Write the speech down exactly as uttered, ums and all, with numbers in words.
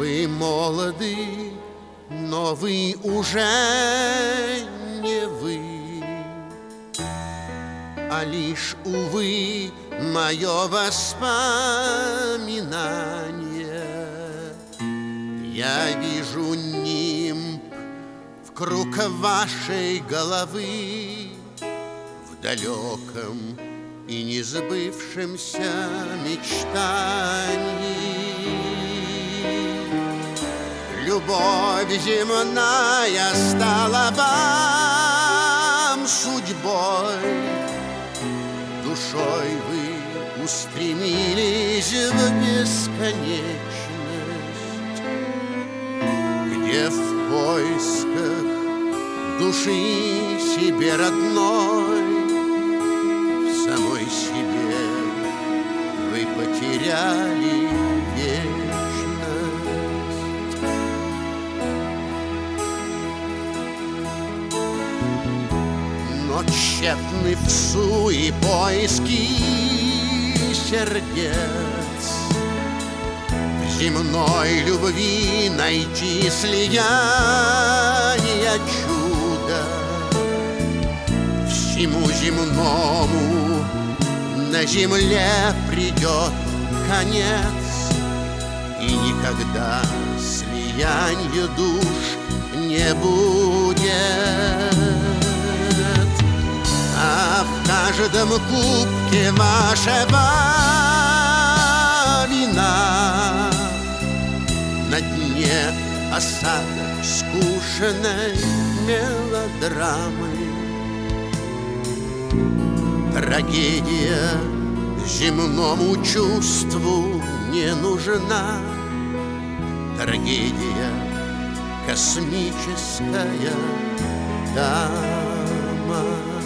Вы молоды, но вы уже не вы, а лишь, увы, мое воспоминание. Я вижу нимб в круг вашей головы, в далеком и несбывшемся мечтании. Любовь земная стала вам судьбой, душой вы устремились в бесконечность, где в поисках души себе родной, в самой себе вы потеряли вечность. Но тщетны всуе поиски сердец, в земной любви найти слияние чуда. Всему земному на земле придет конец, и никогда слияние душ не будет. А в каждом кубке вашего вина на дне осадок скучной мелодрамы. Трагедия земному чувству не нужна, трагедия космическая дама.